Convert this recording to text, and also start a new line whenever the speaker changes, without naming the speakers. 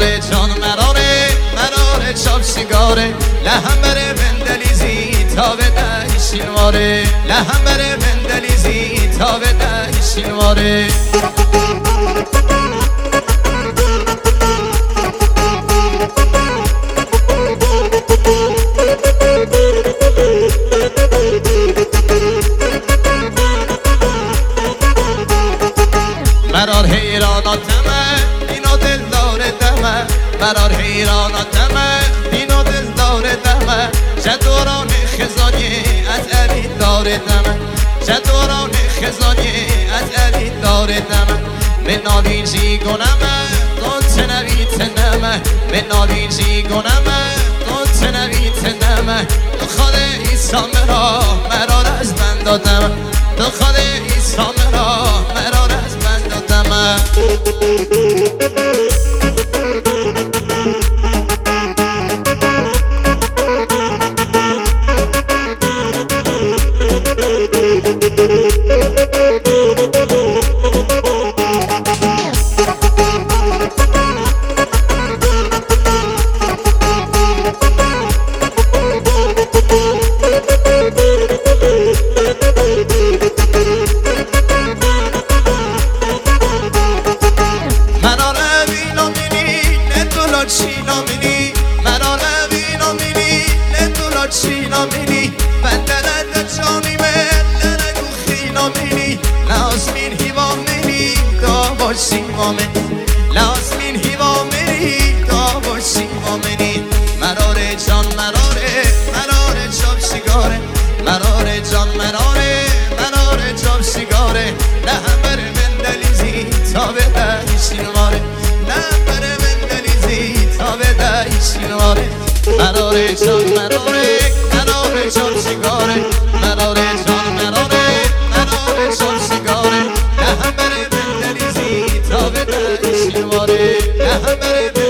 مراره جان مراره چاپ سیگاره لهم بره بندلیزی تا به شینواره لهم بره بندلیزی تا به شینواره مرار حیراناتمه اینو دل داره دمه مرار حیراناتمه اینو دل داره دمه چه دوران خزانی از علی داره دمه چه دوران خزانی از علی داره دمه من نالینجی گنمه تو تنوی تنمه من نالینجی گنمه تو تنوی تنمه تو خود ایسا مرار از من دادمه تو خود ایسا مرار از من دادمه چینامینی بندرد جانیمه لنگو خینامینی لازمین هیوامینی دا باشی وامنی لازمین هیوامینی دا باشی وامنی مراره جان مراره چاپ سیگاره مراره جان مراره چاپ سیگاره لهم بره بندلیزی تا به شینواره لهم بره بندلیزی تا به شینواره مراره جان مراره چاپ سیگاره مراره جان مراره چاپ سیگاره لهم بره بندلیزی تا به شینواره لهم بره